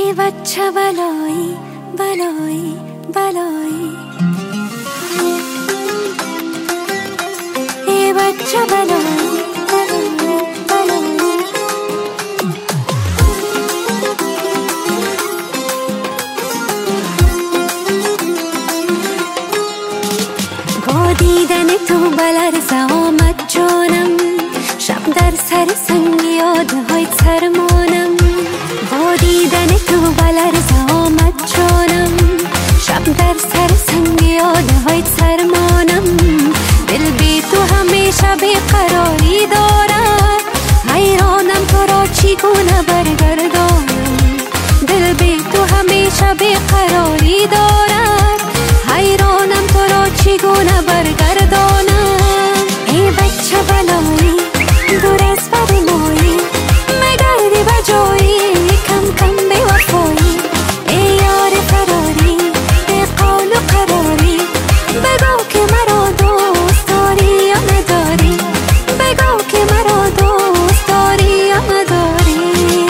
ای بچه بلایی بلایی بلایی، ای بچه بلایی بلایی بلایی. با دیدن تو بلرزه آمد جانم، شب در سر سنگ یادهای سرمانم. با دیدن تو بلرزه آمد جانم، شب در سر سنگ یادهای سرمانم. دل بی تو همیشه بیقراری دارد، حیرانم تو را چگونه برگردانم. دل بی تو همیشه بیقراری دارد، حیرانم تو را چگونه برگردانم. ای بچه بلایی دور از بر مایی، مگردی بجایی کم کم بی وفایی. ای یار فراری ای قول و قراری، بگو که مرا دوست داری یا نداری، بگو که مرا دوست داری یا نداری.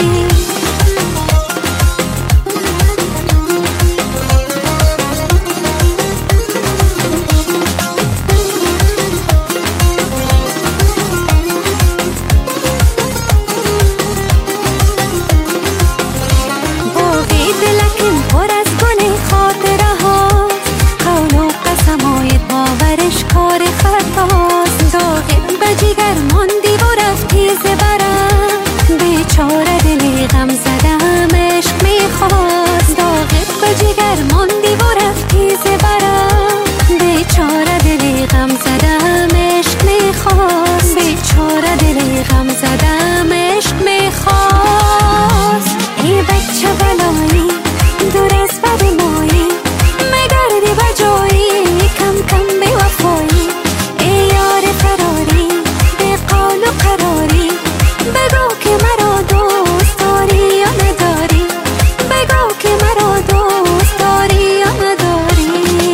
لکن پر از گل خاطره هاست، قول و قسمای باورش کار خطاست. داغت به جگر ماندی و رفتی زبرم، بیچاره دلی غم زدم عشق میخواست. داغت به جگر ماندی و رفتی زبرم، بیچاره دلی غم زدم عشق میخواست. بیچاره دلی غم زدم عشق میخواست. ای بچه بلایی دور از بر مایی، مگردی بجایی کم کم بی وفایی. ای یار فراری ای قول و قراری، بگو که مرا دوست داری یا نداری، بگو که مرا دوست داری یا نداری.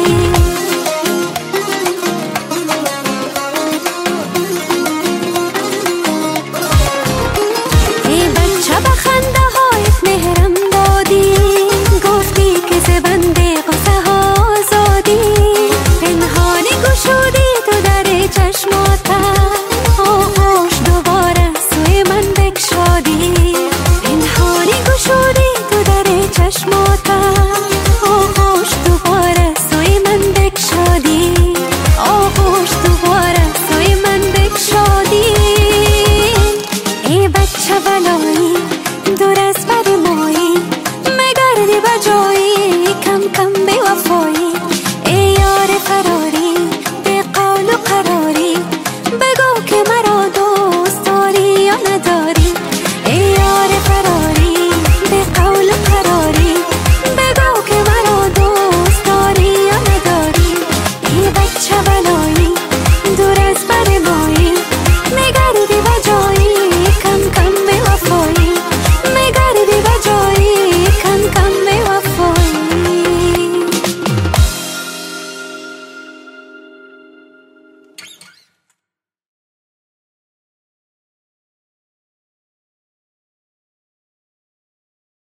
ای بچه بخنده هایت مهرم دادی، گفتی که زبنده قصه ها آزادی. پنهانی گشودی تو در چشماتم، آغوش دوباره سوی من بگشادی. پنهانی گشودی تو در چشماتم،